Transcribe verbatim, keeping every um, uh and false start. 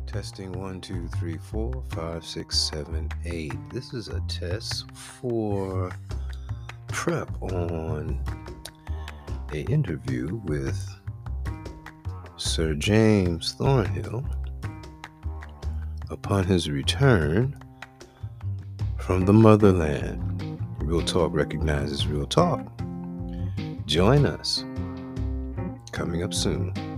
Testing one, two, three, four, five, six, seven, eight. This is a test for prep on a interview with Sir James Thornhill upon his return from the motherland. Real Talk recognizes Real Talk. Join us. Coming up soon.